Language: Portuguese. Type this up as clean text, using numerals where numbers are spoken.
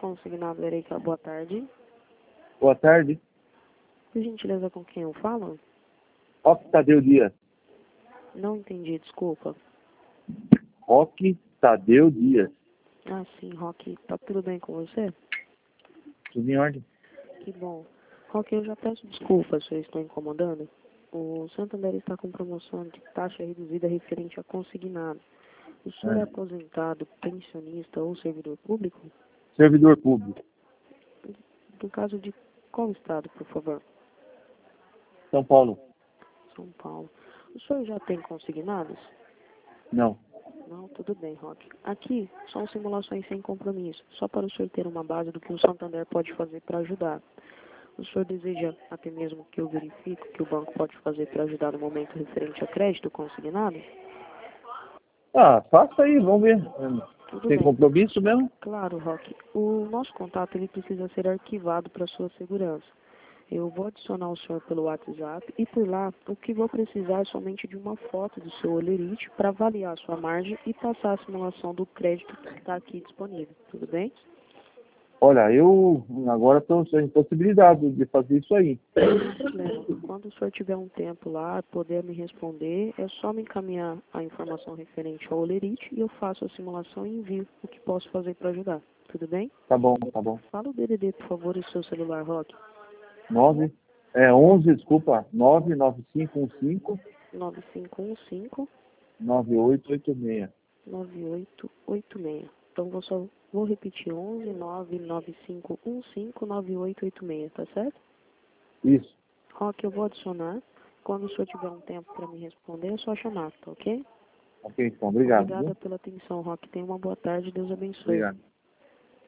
consignado, Erika, boa tarde. Boa tarde. Por gentileza, com quem eu falo? Roque Tadeu Dias. Não entendi, desculpa. Roque Tadeu Dias. Ah, sim, Roque, tá tudo bem com você? Tudo em ordem? Que bom. Roque, eu já peço desculpas se eu estou incomodando. O Santander está com promoção de taxa reduzida referente a consignado. O senhor é aposentado, pensionista ou servidor público? Servidor público. No caso de qual estado, por favor? São Paulo. São Paulo. O senhor já tem consignados? Não. Não, tudo bem, Roque. Aqui são simulações sem compromisso, só para o senhor ter uma base do que o Santander pode fazer para ajudar. O senhor deseja até mesmo que eu verifique o que o banco pode fazer para ajudar no momento referente a crédito consignado? Ah, faça aí, vamos ver. Tudo Tem bem. compromisso mesmo? Claro, Roque. O nosso contato ele precisa ser arquivado para sua segurança. Eu vou adicionar o senhor pelo WhatsApp e por lá o que vou precisar é somente de uma foto do seu olerite para avaliar a sua margem e passar a simulação do crédito que está aqui disponível. Tudo bem? Olha, eu agora estou sem possibilidade de fazer isso aí. Não tem problema. Quando o senhor tiver um tempo lá, poder me responder, é só me encaminhar a informação referente ao olerite e eu faço a simulação e envio o que posso fazer para ajudar. Tudo bem? Tá bom, tá bom. Fala o DDD, por favor, e o seu celular, Roque. 11, desculpa, 99515 9515 9886. 9886. Então, vou repetir 11 99515 9886, tá certo? Isso. Roque, eu vou adicionar. Quando o senhor tiver um tempo para me responder, é só chamar, tá ok? Ok, então, obrigado. Obrigada Viu? pela atenção, Roque. Tenha uma boa tarde. Deus abençoe. Obrigado.